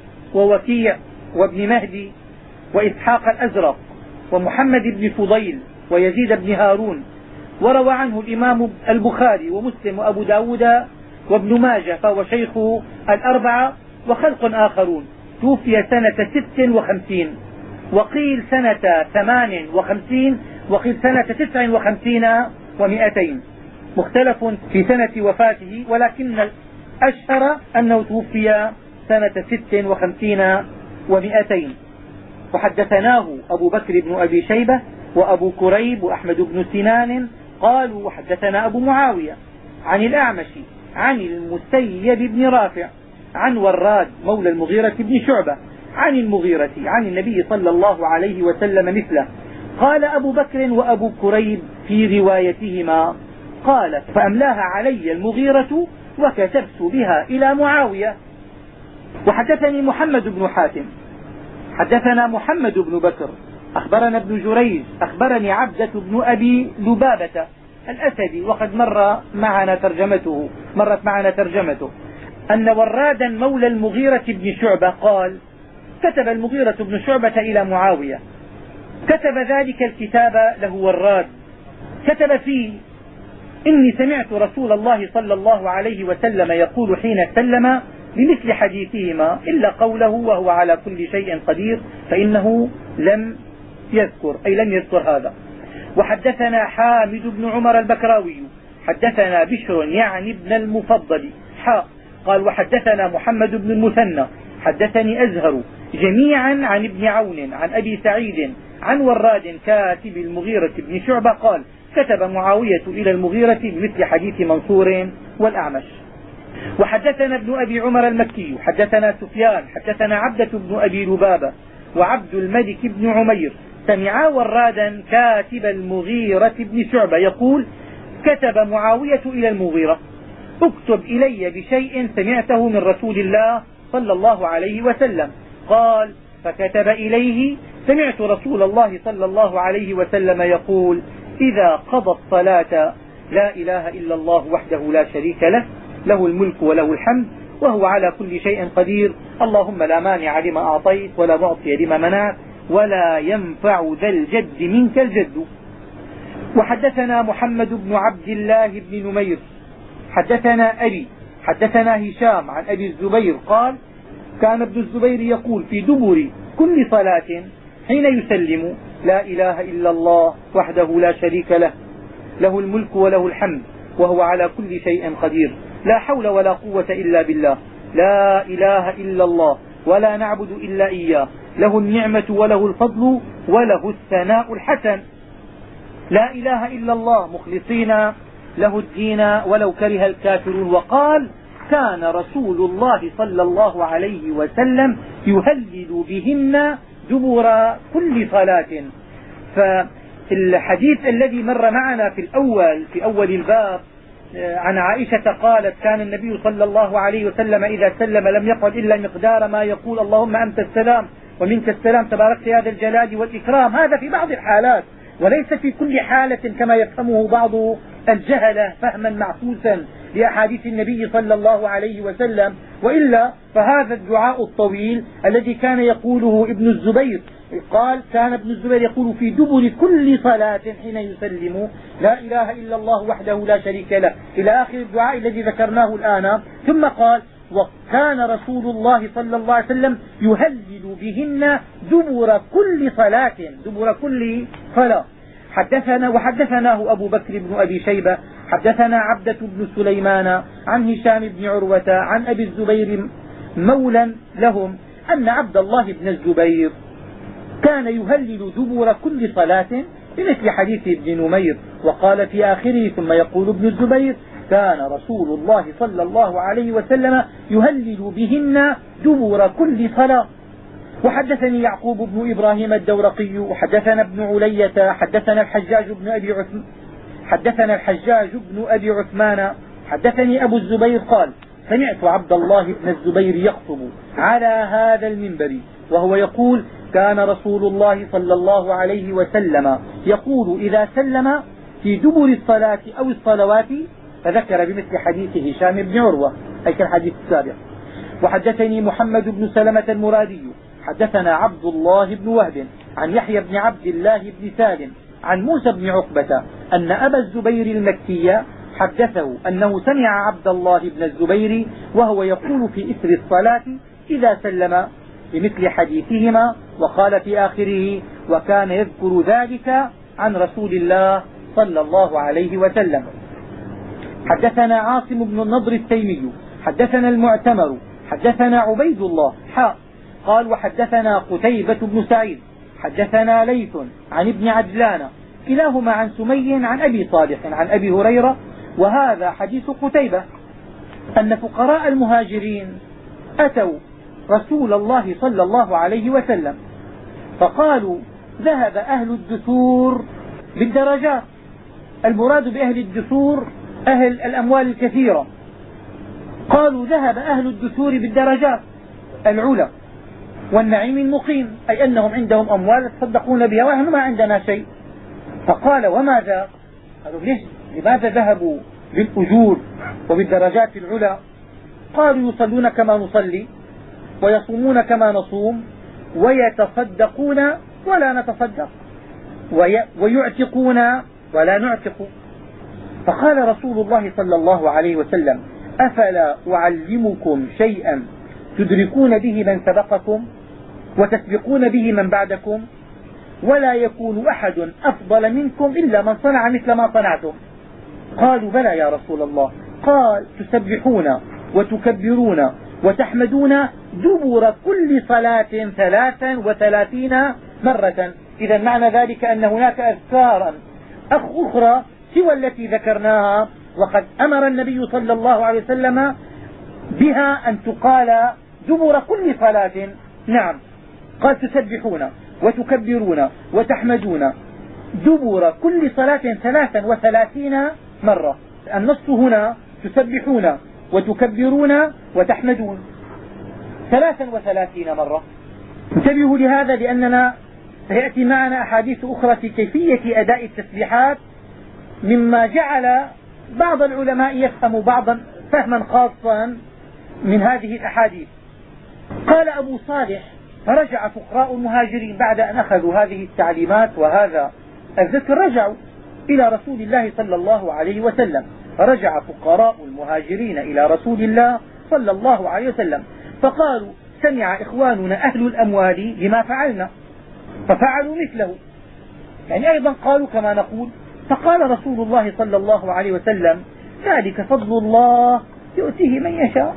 A: ووكيع وابن مهدي وإسحاق الأزرق ومحمد بن فضيل ويزيد بن هارون. وروى عنه الإمام البخاري ومسلم وأبو ب داود وابن ماجه، فهو شيخ الأربعة وخلق آخرون. توفي سنة ست وخمسين، وقيل سنة ثمان وخمسين، وقيل سنة تسع وخمسين ومئتين، مختلف في سنة وفاته، ولكن الأشهر أنه توفي سنة ست وخمسين ومئتين. وحدثناه أبو بكر بن أبي شيبة وأبو كريب وأحمد بن سنان قالوا: وحدثنا أبو معاوية عن الأعمش عن المسيب بن رافع عن وراد مولى المغيرة بن شعبة عن المغيرة عن النبي صلى الله عليه وسلم مثله. قال أبو بكر وأبو كريب في روايتهما: قال: فأملاها علي المغيرة وكتبت بها إلى معاوية. وحدثني محمد بن حاتم حدثنا محمد بن بكر أخبرنا ابن جريج أخبرني عبدة بن أبي لبابة الأسدي، وقد مر معنا ترجمته مرت معنا ترجمته أن ورادا مولى المغيرة بن شعبة قال: كتب المغيرة بن شعبة إلى معاوية، كتب ذلك الكتاب له وراد، كتب فيه: إني سمعت رسول الله صلى الله عليه وسلم يقول حين سلم بمثل حديثهما إلا قوله وهو على كل شيء قدير، فإنه لم يذكر أي لم يذكر هذا. وحدثنا حامد بن عمر البكراوي حدثنا بشر يعني ابن المفضل حاء قال: وحدثنا محمد بن المثنى حدثني أزهر جميعا عن ابن عون عن أبي سعيد عن وراد كاتب المغيرة بن شعبة قال: كتب معاوية إلى المغيرة بمثل حديث منصور والأعمش. وحدثنا ابن أبي عمر المكي حدثنا سفيان حدثنا عبدة بن أبي لبابة وعبد الملك بن عمير سمعا ورادا كاتب المغيرة بن شعبة يقول: كتب معاوية إلى المغيرة: اكتب إلي بشيء سمعته من رسول الله صلى الله عليه وسلم. قال: فكتب إليه: سمعت رسول الله صلى الله عليه وسلم يقول: إذا قضى الصلاة لا إله إلا الله وحده لا شريك له، له الملك وله الحمد وهو على كل شيء قدير، اللهم لا مانع لما أعطيت ولا معطي لما منعت ولا ينفع ذا الجد منك الجد. وحدثنا محمد بن عبد الله بن نمير حدثنا أبي حدثنا هشام عن أبي الزبير قال: كان ابن الزبير يقول في دبر كل صلاة حين يسلم: لا إله إلا الله وحده لا شريك له، له الملك وله الحمد وهو على كل شيء قدير، لا حول ولا قوة إلا بالله، لا إله إلا الله ولا نعبد إلا إياه، له النعمة وله الفضل وله الثناء الحسن، لا إله إلا الله مخلصين له الدين ولو كره الكافرون. وقال: كان رسول الله صلى الله عليه وسلم يهلل بهن دبر كل صلاة. فالحديث الذي مر معنا في الأول في أول الباب عن عائشة قالت: كان النبي صلى الله عليه وسلم إذا سلم لم يقعد إلا مقدار ما يقول: اللهم أنت السلام ومنك السلام تباركت يا ذا الجلال والإكرام. هذا في بعض الحالات وليس في كل حالة كما يفهمه بعض الجهلة فهما معكوسا لأحاديث النبي صلى الله عليه وسلم، وإلا فهذا الدعاء الطويل الذي كان يقوله ابن الزبير قال: كان ابن الزبير يقول في دبر كل صلاة حين يسلم: لا إله إلا الله وحده لا شريك له، إلى آخر الدعاء الذي ذكرناه الآن. ثم قال: وكان رسول الله صلى الله عليه وسلم يهلل بهن دبر كل صلاة، دبر كل صلاة. حدثنا وحدثناه أبو بكر بن أبي شيبة حدثنا عبدة بن سليمان عن هشام بن عروة عن أبي الزبير مولى لهم أن عبد الله بن الزبير كان يهلل دبر كل صلاة بمثل حديث ابن نمير. وقال في آخره ثم يقول ابن الزبير كان رسول الله صلى الله عليه وسلم يهلل بهن دبر كل صلاة. وحدثني يعقوب بن إبراهيم الدورقي وحدثنا ابن علية حدثنا الحجاج بن أبي عثمان حدثنا الحجاج بن أبي عثمان حدثني أبو الزبير قال سمعت عبد الله بن الزبير يخطب على هذا المنبر وهو يقول كان رسول الله صلى الله عليه وسلم يقول إذا سلم في دبر الصلاة أو الصلوات، فذكر بمثل حديث هشام بن عروة أي كالحديث السابق. وحدثني محمد بن سلمة المرادي حدثنا عبد الله بن وهب عن يحيى بن عبد الله بن سالم عن موسى بن عقبة أن أبا الزبير المكي حدثه أنه سمع عبد الله بن الزبير وهو يقول في إثر الصلاة إذا سلم بمثل حديثهما. وقال في آخره وكان يذكر ذلك عن رسول الله صلى الله عليه وسلم. حدثنا عاصم بن النضر التيمي حدثنا المعتمر حدثنا عبيد الله حاء قال وحدثنا قتيبة بن سعيد حدثنا ليث عن ابن عجلان كلاهما عن سمي عن أبي صالح عن أبي هريرة. وهذا حديث قتيبة أن فقراء المهاجرين أتوا رسول الله صلى الله عليه وسلم فقالوا ذهب أهل الدثور بالدرجات. المراد بأهل الدثور أهل الأموال الكثيرة. قالوا ذهب أهل الدثور بالدرجات العلى والنعيم المقيم، أي أنهم عندهم أموال يتصدقون بها ونحن ما عندنا شيء. فقال وماذا؟ قالوا ليش لماذا ذهبوا بالأجور وبالدرجات العلى؟ قالوا يصلون كما نصلي ويصومون كما نصوم ويتصدقون ولا نتصدق ويعتقون ولا نعتق. فقال رسول الله صلى الله عليه وسلم أفلا أعلمكم شيئا تدركون به من سبقكم وتسبقون به من بعدكم ولا يكون أحد أفضل منكم إلا من صنع مثل ما صنعتم. قالوا بلى يا رسول الله. قال تسبحون وتكبرون وتحمدون دبر كل صلاة ثلاثا وثلاثين مرة. إذا معنى ذلك أن هناك أذكارا أخرى سوى التي ذكرناها، وقد أمر النبي صلى الله عليه وسلم بها أن تقال دبر كل صلاة. نعم قال تسبحون وتكبرون وتحمدون دبر كل صلاة ثلاثا وثلاثين مرة. النص هنا تسبحون وتكبرون وتحمدون ثلاثا وثلاثين مرة. انتبهوا لهذا لأننا سيأتي معنا أحاديث أخرى في كيفية أداء التسبيحات مما جعل بعض العلماء يفهم بعضا فهما خاصا من هذه الأحاديث. قال أبو صالح فرجع فقراء المهاجرين بعد أن أخذوا هذه التعليمات وهذا الذكر رجعوا إلى رسول الله صلى الله عليه وسلم. فرجع فقراء المهاجرين إلى رسول الله صلى الله عليه وسلم فقالوا سمع إخواننا أهل الأموال بما فعلنا ففعلوا مثله، يعني أيضا قالوا كما نقول. فقال رسول الله صلى الله عليه وسلم ذلك فضل الله يؤتيه من يشاء،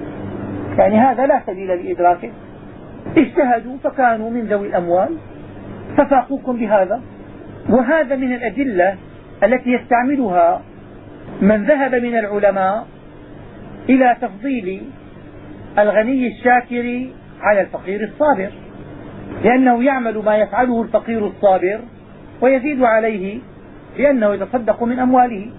A: يعني هذا لا سبيل لإدراكه. اجتهدوا فكانوا من ذوي الأموال ففاقوكم بهذا. وهذا من الأدلة التي يستعملها من ذهب من العلماء إلى تفضيل الغني الشاكر على الفقير الصابر، لأنه يعمل ما يفعله الفقير الصابر ويزيد عليه لأنه يتصدق من أمواله.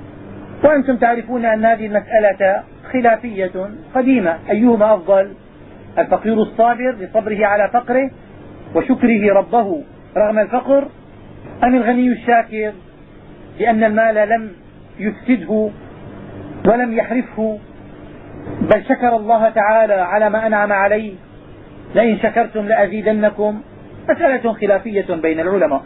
A: وأنتم تعرفون أن هذه المسألة خلافية قديمة، أيهما أفضل، الفقير الصابر لصبره على فقره وشكره ربه رغم الفقر، أم الغني الشاكر لأن المال لم يفسده ولم يحرفه بل شكر الله تعالى على ما أنعم عليه، لئن شكرتم لأزيدنكم. مسألة خلافية بين العلماء.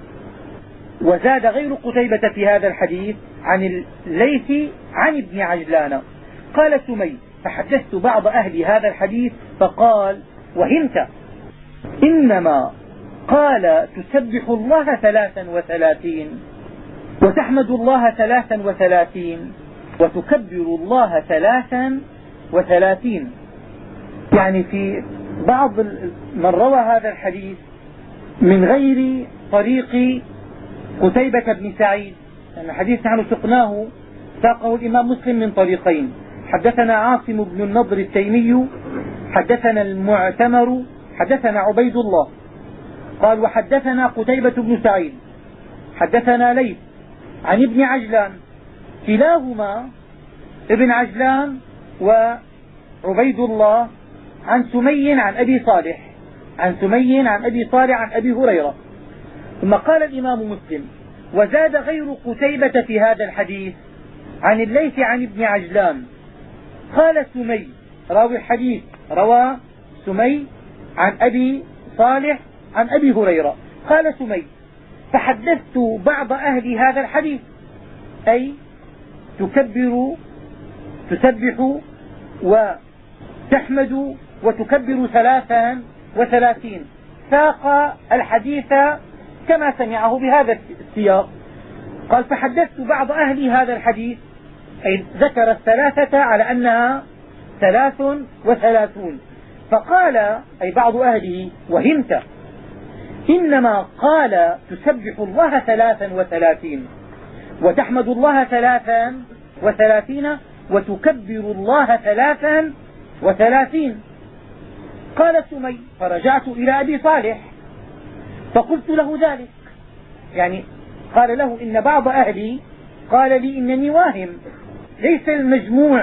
A: وزاد غير قتيبة في هذا الحديث عن الليث عن ابن عجلان قال سمي فحدثت بعض أهل هذا الحديث فقال وهمت إنما قال تسبح الله ثلاثا وثلاثين وتحمد الله ثلاثا وثلاثين وتكبر الله ثلاثا وثلاثين. يعني في بعض من روى هذا الحديث من غير طريق قتيبة بن سعيد، يعني الحديث نحن سقناه ساقه الإمام مسلم من طريقين: حدثنا عاصم بن النضر التيمي حدثنا المعتمر حدثنا عبيد الله قال وحدثنا قتيبة بن سعيد حدثنا ليث عن ابن عجلان، كلاهما ابن عجلان وعبيد الله عن سمي عن أبي صالح عن سمي عن أبي صالح عن أبي هريرة. ثم قال الإمام مسلم: وزاد غير قتيبة في هذا الحديث عن الليث عن ابن عجلان. قال سمي راوي الحديث روى سمي عن أبي صالح عن أبي هريرة. قال سمي: فحدثت بعض أهل هذا الحديث، أي تكبر تسبح وتحمد وتكبر ثلاثا وثلاثين. ساق الحديث كما سمعه بهذا السياق. قال: فحدثت بعض أهل هذا الحديث، أي ذكر الثلاثة على أنها ثلاث وثلاثون. فقال أي بعض أهله: وهمت، إنما قال تسبح الله ثلاثا وثلاثين وتحمد الله ثلاثا وثلاثين وتكبر الله ثلاثا وثلاثين. قال سمي: فرجعت إلى أبي صالح فقلت له ذلك، يعني قال له: إن بعض أهلي قال لي إنني واهم، ليس المجموع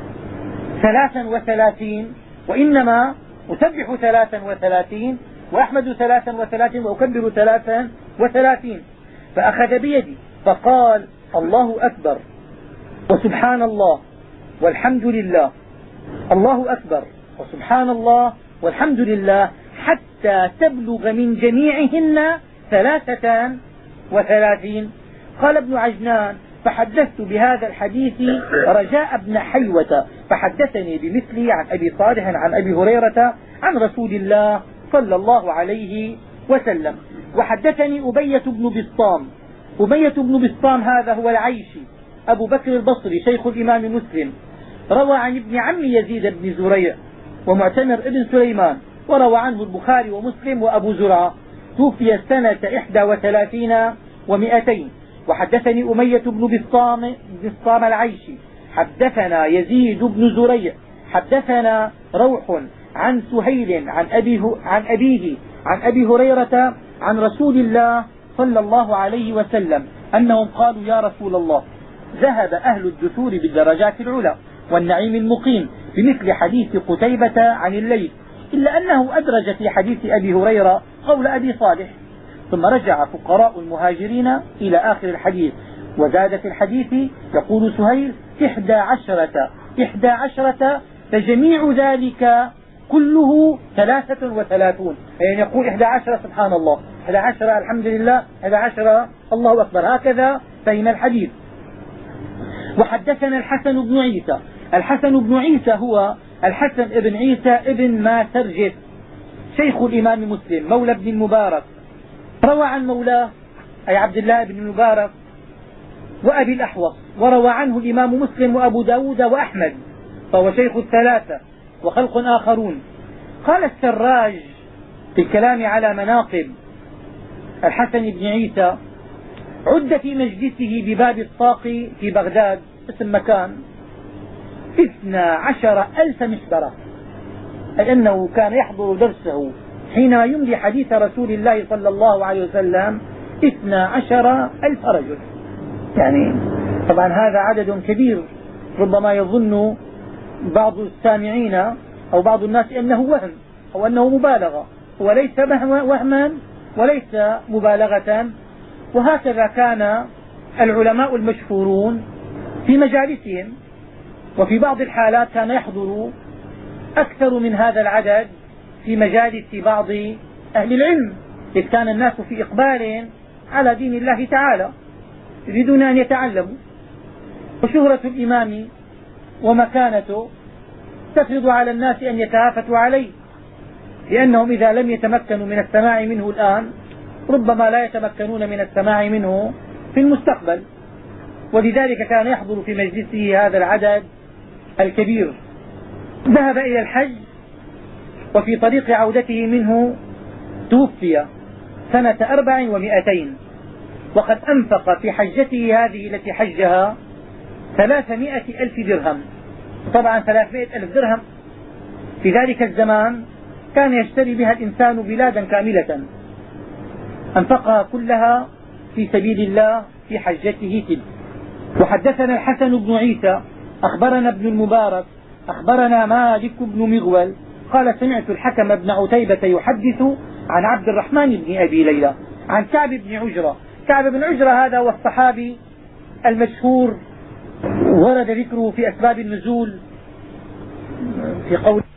A: ثلاثا وثلاثين، وإنما أسبح ثلاثا وثلاثين وأحمد ثلاثا وثلاثين وأكبر ثلاثا وثلاثين. فأخذ بيدي فقال: الله أكبر وسبحان الله والحمد لله، الله أكبر وسبحان الله والحمد لله، حتى تبلغ من جميعهن ثلاثة وثلاثين. قال ابن عجلان: فحدثت بهذا الحديث رجاء بن حيوة فحدثني بمثله عن أبي صالح عن أبي هريرة عن رسول الله صلى الله عليه وسلم. وحدثني أبية بن بسطام. أبية بن بسطام هذا هو العيشي أبو بكر البصري شيخ الإمام مسلم، روى عن ابن عم يزيد بن زريع ومعتمر بن سليمان، وروى عنه البخاري ومسلم وأبو زرعة، توفي سنة إحدى وثلاثين ومئتين. وحدثني أمية بن بسطام بسطام العيشي حدثنا يزيد بن زريع حدثنا روح عن سهيل عن أبيه, عن أبيه عن أبي هريرة عن رسول الله صلى الله عليه وسلم أنهم قالوا: يا رسول الله، ذهب أهل الدثور بالدرجات العلى والنعيم المقيم بمثل حديث قتيبة عن الليث، إلا أنه أدرج في حديث أبي هريرة قول أبي صالح. ثم رجع فقراء المهاجرين إلى آخر الحديث، وزاد في الحديث يقول سهيل: إحدى عشرة إحدى عشرة فجميع ذلك كله ثلاثة وثلاثون، يعني يقول إحدى عشرة سبحان الله، إحدى عشرة الحمد لله، إحدى عشرة الله أكبر، هكذا فهم الحديث. وحدثنا الحسن بن عيسى. الحسن بن عيسى هو الحسن بن عيسى ابن ما ترجس شيخ الإمام مسلم مولى ابن المبارك، روى عن مولاه أي عبد الله بن المبارك وأبي الأحوص، وروى عنه الإمام مسلم وأبو داود وأحمد، فهو شيخ الثلاثة وخلق آخرون. قال السراج في الكلام على مناقب الحسن بن عيسى: عد في مجلسه بباب الطاق في بغداد، اسم مكان، اثنا عشر ألف مسبرة، أي أنه كان يحضر درسه حينما يملي حديث رسول الله صلى الله عليه وسلم اثنا عشر ألف رجل. يعني طبعا هذا عدد كبير، ربما يظن بعض السامعين أو بعض الناس أنه وهم أو أنه مبالغة، وليس وهما وليس مبالغة. وهكذا كان العلماء المشهورون في مجالسهم، وفي بعض الحالات كان يحضر أكثر من هذا العدد في مجالس بعض أهل العلم، إذ كان الناس في إقبال على دين الله تعالى يريدون أن يتعلموا. وشهرة لأنهم إذا لم يتمكنوا من السماع منه الآن ربما لا يتمكنون من السماع منه في المستقبل. ولذلك كان يحضر في مجلسه هذا العدد الكبير. ذهب إلى الحج، وفي طريق عودته منه توفي سنة أربع ومئتين، وقد أنفق في حجته هذه التي حجها ثلاثمائة ألف درهم. طبعا ثلاثمائة ألف درهم في ذلك الزمان كان يشتري بها الإنسان بلادا كاملة، أنفقها كلها في سبيل الله في حجته تلك. وحدثنا الحسن بن عيسى أخبرنا ابن المبارك أخبرنا مالك بن مغول قال سمعت الحكم بن عتيبة يحدث عن عبد الرحمن بن أبي ليلى عن كعب بن عجرة. كعب بن عجرة هذا هو الصحابي المشهور ورد ذكره في أسباب النزول في قول